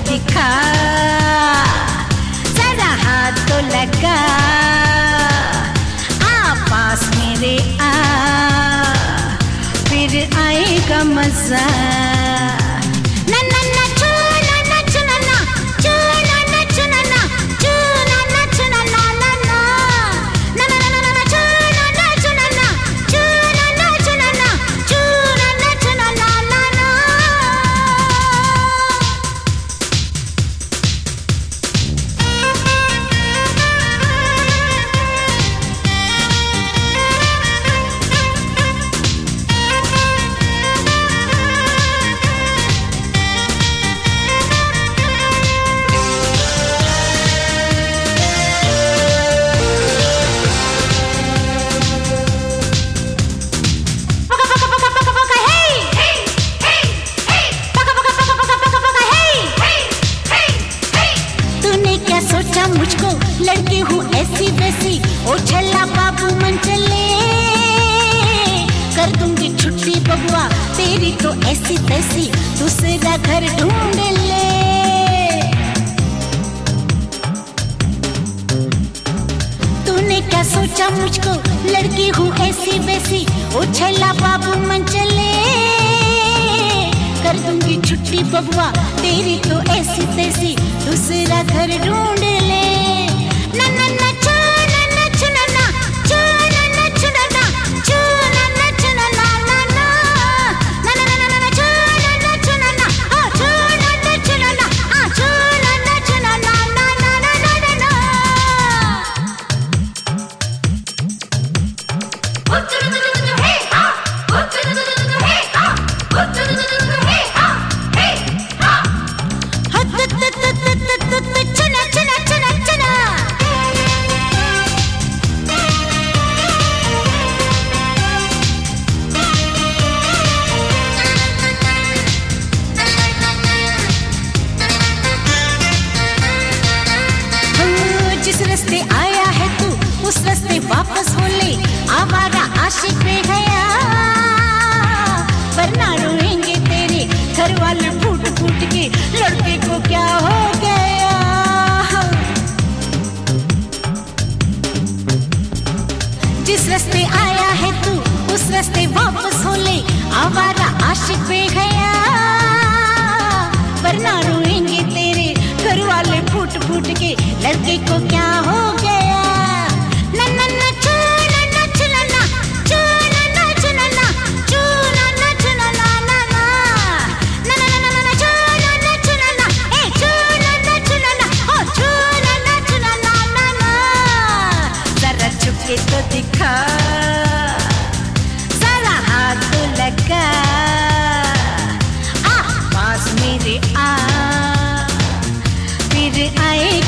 दिखा, जरा हाथ तो लगा, आ पास मेरे आ, फिर आएगा मजा। मुझको लड़की हूँ ऐसी वैसी, ओ छल्ला बाबू मन चले, कर दूंगी छुट्टी बबुआ तेरी तो ऐसी तैसी, दूसरा घर ढूंढ ले। तूने क्या सोचा मुझको लड़की हूँ ऐसी वैसी, ओ छल्ला बाबू मन चले, कर दूंगी छुट्टी बबुआ तेरी तो ऐसी तैसी, दूसरा घर ढूंढ ले। ना ना ना चुना ना चुना ना, चुना ना चुना ना, चुना ना चुना ना ना ना, ना ना ना ना चुना ना चुना ना, ओ चुना ना चुना ना, आ चुना ना चुना ना ना ना ना ना ना। ओ चुना चुना हे हा, ओ चुना चुना हे हा, ओ चुना चुना हे हा, हे हा, हत तत तत तत चुना चुना चुना चुना। जिस रास्ते आया है तू उस रास्ते वापस हो ले, आवारा आशिक पे गया, वरना रोएंगे तेरे घर वाले फूट फूट के, लड़के को क्या हो गया। जिस रास्ते आया है तू उस रास्ते वापस हो ले, आवारा आशिक पे गया, वरना रोएंगे तेरे घर वाले फूट फूट के, लड़के को क्या हो गया। ना ना ना चुना ना चुना ना, चुना ना चुना ना, चुना ना चुना ना ना ना, ना ना ना ना चुना ना चुना ना, ए चुना ना चुना ना, ओ चुना ना चुना ना ना ना। जरा छुप के तो दिखा, जरा हाथ तो लगा, आ पास मेरे आ, फिर आए